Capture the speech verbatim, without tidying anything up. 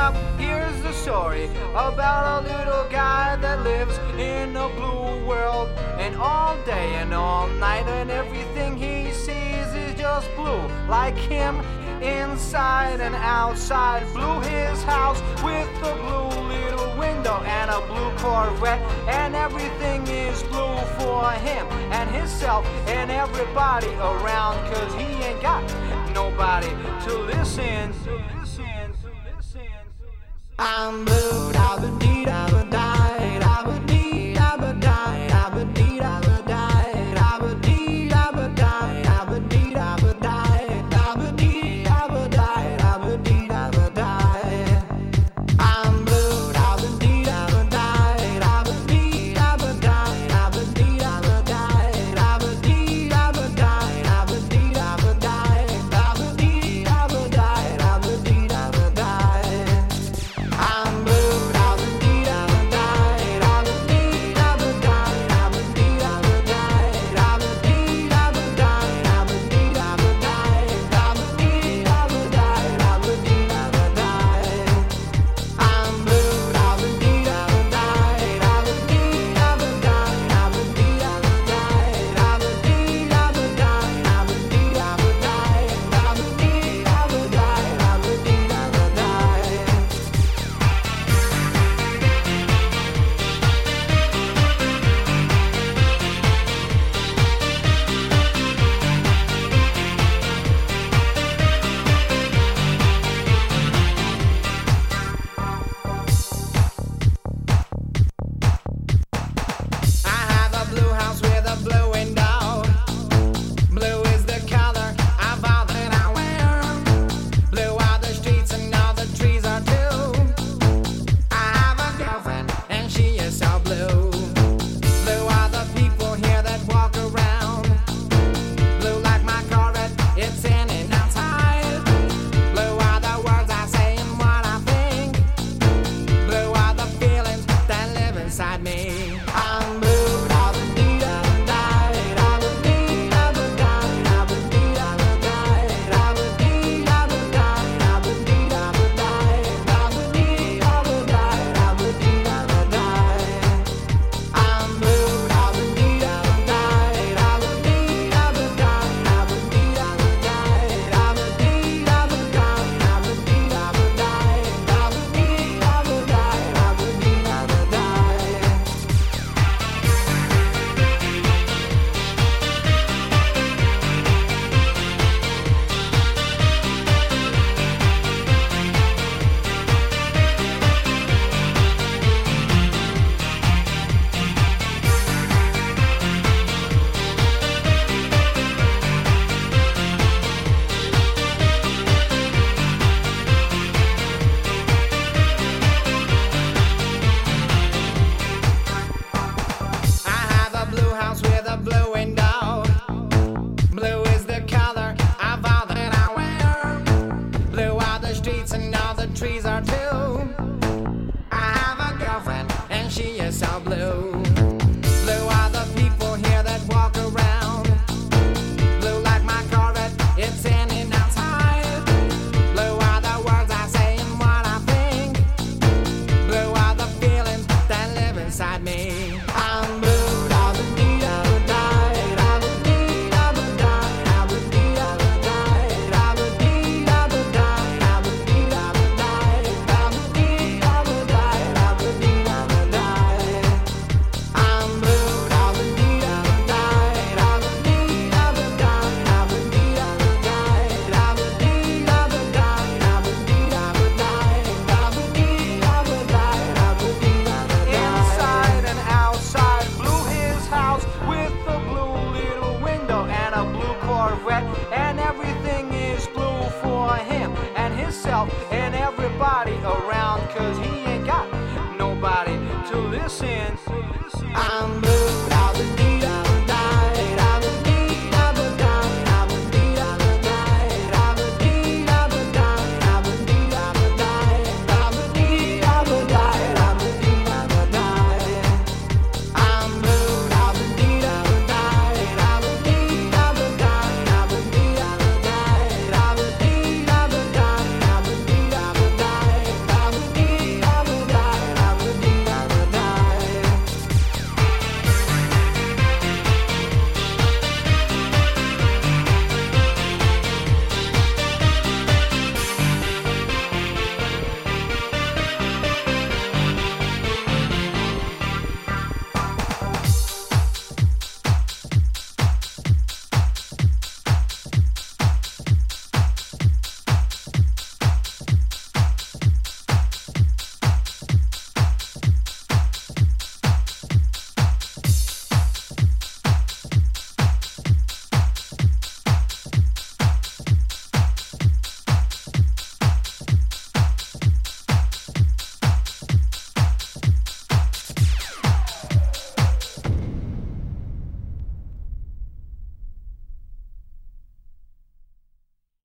up, here's the story about a little guy that lives in a blue world. And all day and all night, and everything he sees is just blue. Like him, inside and outside. Blue his house with a blue little window and a blue Corvette. And everything is blue for him and himself and everybody around. Cause he ain't got nobody to listen, to listen, to listen. I'm blue, da ba dee da ba die, da ba dee da ba die, da ba dee da ba die, da ba dee da ba die, da ba dee da ba die, da ba dee da ba die, da ba dee da ba die. I'm blue, da ba dee da ba die, da ba dee da ba die, da ba dee da ba die, da ba dee da ba die, da ba dee da ba die, da ba dee da ba die, da ba dee da ba die. I'm blue, da ba dee da ba die, da ba dee da ba die, da ba dee da ba die, da ba dee da ba die, da ba dee da ba die, da ba dee da ba die, da ba dee da ba die. I'm blue, da ba dee da ba die, da ba dee da ba die, da ba dee da ba die, da ba dee da ba die, da ba dee da ba die, da ba dee da ba die, da ba dee da ba die. I have a blue house with a blue window. Blue is the color of all that I wear. Blue are the streets and all the trees are too. I have a girlfriend and she is so blue. Blue are the people here that walk around. Blue like my Corvette, it's in and outside. Blue are the words I say and what I think. Blue are the feelings that live inside me. I'm blue, da ba dee da ba die, da ba dee da ba die, da ba dee da ba die, da ba dee da ba die, da ba dee da ba die, da ba dee da ba die, da ba dee da ba die. I'm blue, da ba dee da ba die, da ba dee da ba die, da ba dee da ba die, da ba dee da ba die, da ba dee da ba die, da ba dee da ba die, da ba dee da ba die. I have a blue house with a blue window. Blue is the color of all that I wear. Blue are the streets and all the trees are too. I have a girlfriend and she is so blue.